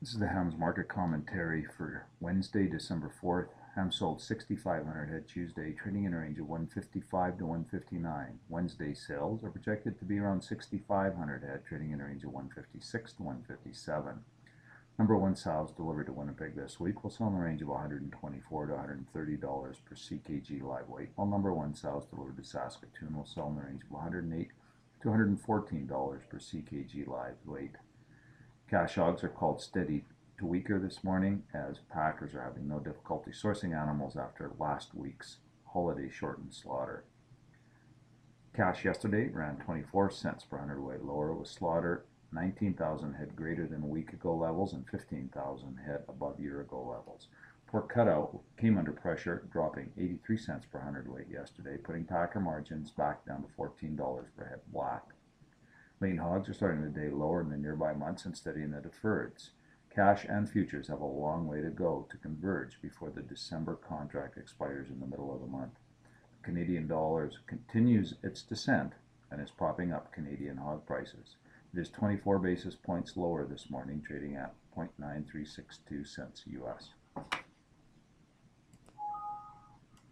This is the hams market commentary for Wednesday, December 4th. Hams sold 6,500 head Tuesday, trading in a range of 155 to 159. Wednesday sales are projected to be around 6,500 head, trading in a range of 156 to 157. Number one sows delivered to Winnipeg this week will sell in the range of $124 to $130 per CKG live weight, while number one sows delivered to Saskatoon will sell in the range of $108 to $114 per CKG live weight. Cash hogs are called steady to weaker this morning as packers are having no difficulty sourcing animals after last week's holiday shortened slaughter. Cash yesterday ran 24 cents per hundredweight lower with slaughter 19,000 head greater than a week ago levels and 15,000 head above year ago levels. Pork cutout came under pressure, dropping 83 cents per hundredweight yesterday, putting packer margins back down to $14 per head black. Lean hogs are starting the day lower in the nearby months and steadying the deferreds. Cash and futures have a long way to go to converge before the December contract expires in the middle of the month. The Canadian dollar continues its descent and is propping up Canadian hog prices. It is 24 basis points lower this morning, trading at 0.9362 cents US.